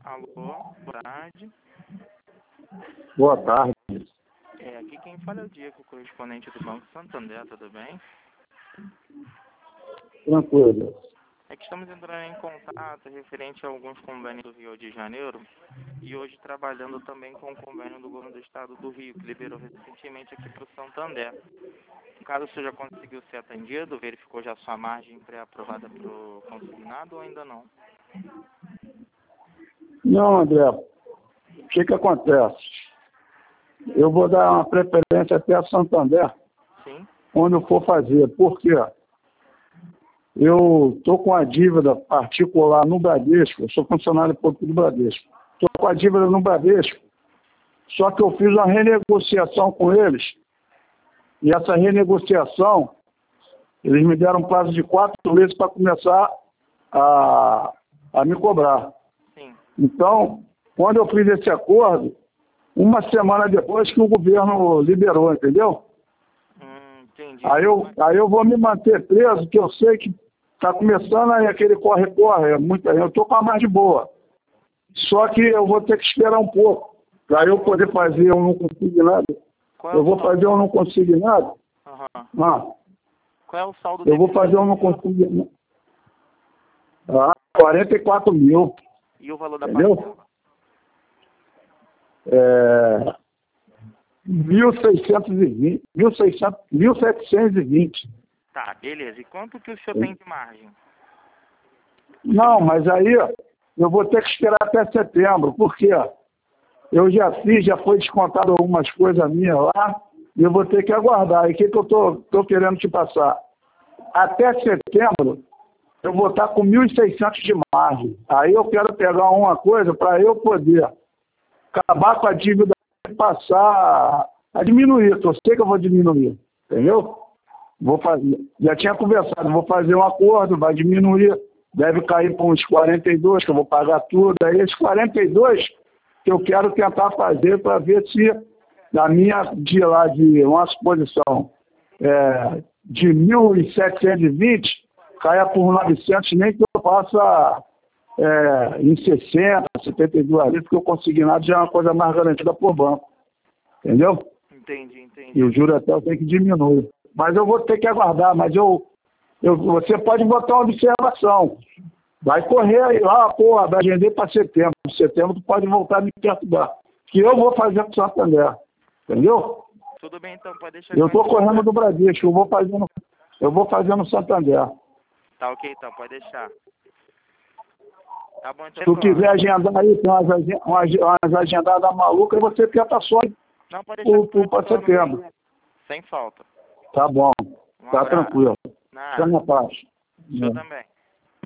Alô, boa tarde. Boa tarde. Aqui quem fala é o Diego, correspondente do Banco Santander, tudo bem? Tranquilo. É que estamos entrando em contato referente a alguns convênios do Rio de Janeiro e hoje trabalhando também com o convênio do governo do estado do Rio, que liberou recentemente aqui para o Santander. Caso você já conseguiu ser atendido, verificou já sua margem pré-aprovada para o consignado ou ainda não? Não, André. O que acontece? Eu vou dar uma preferência até a Santander, Sim. onde eu for fazer. Por quê? Eu estou com a dívida particular no Bradesco, eu sou funcionário público do Bradesco. Estou com a dívida no Bradesco, só que eu fiz uma renegociação com eles, e essa renegociação, eles me deram um prazo de 4 meses para começar a me cobrar. Sim. Então, quando eu fiz esse acordo, uma semana depois que o governo liberou, entendeu? Entendi. Aí eu vou me manter preso, que eu sei que está começando aí aquele corre-corre, eu estou com a margem boa. Só que eu vou ter que esperar um pouco, para eu poder fazer eu não consigo nada. Eu vou fazer eu não consigo nada. Qual é o saldo Eu vou fazer eu não consigo nada. 44 mil. E o valor da entendeu? parcela? 1.720. Tá, beleza. E quanto que o senhor tem de margem? Não, mas aí eu vou ter que esperar até setembro, porque eu já foi descontado algumas coisas minhas lá, e eu vou ter que aguardar. E o que eu tô querendo te passar? Até setembro, eu vou estar com 1.600 de margem. Aí eu quero pegar uma coisa para eu poder acabar com a dívida e passar a diminuir. Eu sei que eu vou diminuir, entendeu? Vou fazer, já tinha conversado, vou fazer um acordo, vai diminuir, deve cair para uns 42, que eu vou pagar tudo. Aí esses 42 que eu quero tentar fazer para ver se na minha de uma suposição de 1.720 caia por 900, nem que eu faça em 60, 72 ali, porque o consignado já é uma coisa mais garantida por banco. Entendeu? Entendi. E o juro até eu tenho que diminuir. Mas eu vou ter que aguardar, mas você pode botar uma observação. Vai correr aí lá, vai vender para setembro. Em setembro tu pode voltar a me perturbar. Que eu vou fazer com o Santander. Entendeu? Tudo bem, então, pode deixar. Eu estou correndo do Bradesco, eu vou fazer no Santander. Tá ok, então, pode deixar. Tá bom, então. Se tu quiser agendar aí, tem umas agendadas malucas, e você tenta só não, pode deixar para setembro. Sem falta. Tá bom, tá tranquilo. Nada. Fica na paz. O senhor também.